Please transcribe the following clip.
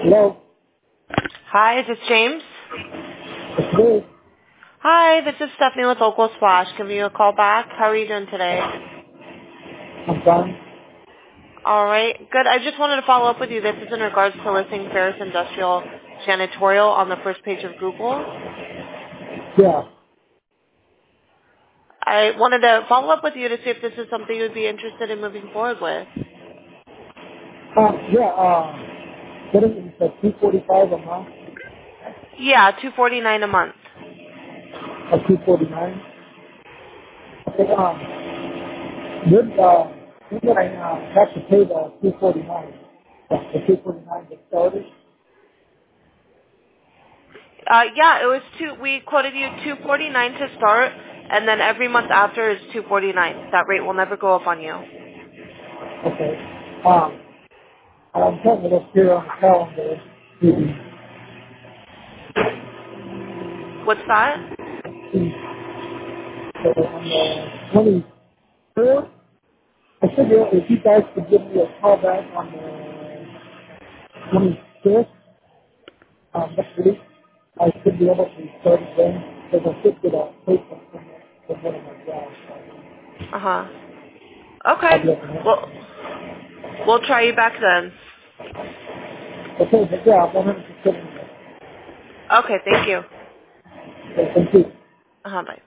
Hello. Hi, is this James? It's Dave. Hi, this is Stephanie with Local Splash. Giving you a call back. How are you doing today? I'm fine. All right, good. I just wanted to follow up with you. This is in regards to listing Ferris Industrial Janitorial on the first page of Google. Yeah. I wanted to follow up with you to see if this is something you would be interested in moving forward with. Yeah. What is it? It's 245 a month Yeah, $249 a month. or 249. Okay. When I have to pay the 249? The 249 to start it. Yeah, it was we quoted you $249 to start, and then every month after is $249. That rate will never go up on you. Okay. I'm trying to look here on the calendar. What's that? So on the 23rd, I should be able, if you guys could give me a call back on the 25th, next week, I should be able to start again because I should get a placement from one of my jobs. Uh-huh. I'll Okay. be able to handle Well, it. we'll try you back then. Okay, but yeah, I'm 100% in there. Okay, thank you. Okay, thank you. Bye.